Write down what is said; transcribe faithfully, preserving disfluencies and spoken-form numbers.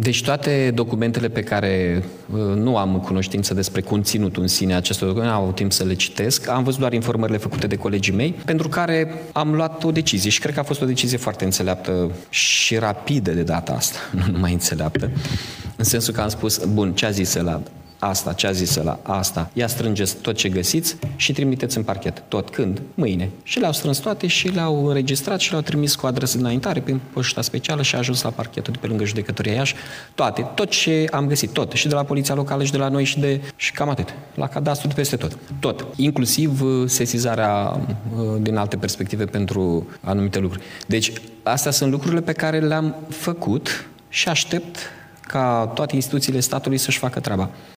Deci toate documentele pe care uh, nu am cunoștință despre conținutul în sine acestor documente, n-am avut timp să le citesc, am văzut doar informările făcute de colegii mei, pentru care am luat o decizie și cred că a fost o decizie foarte înțeleaptă și rapidă de data asta, nu numai înțeleaptă, în sensul că am spus, bun, ce a zis ăla? Asta, ce a zis ăla, asta, ia strângeți tot ce găsiți și trimiteți în parchet. Tot când? Mâine. Și le-au strâns toate și le-au înregistrat și le-au trimis cu adresă înaintare prin poșta specială și a ajuns la parchetul de pe lângă Judecătoria Iași. Toate, tot ce am găsit, tot. Și de la Poliția Locală și de la noi și de... și cam atât. La cadastru de peste tot. Tot. Inclusiv sesizarea din alte perspective pentru anumite lucruri. Deci, astea sunt lucrurile pe care le-am făcut și aștept ca toate instituțiile statului să-și facă treaba.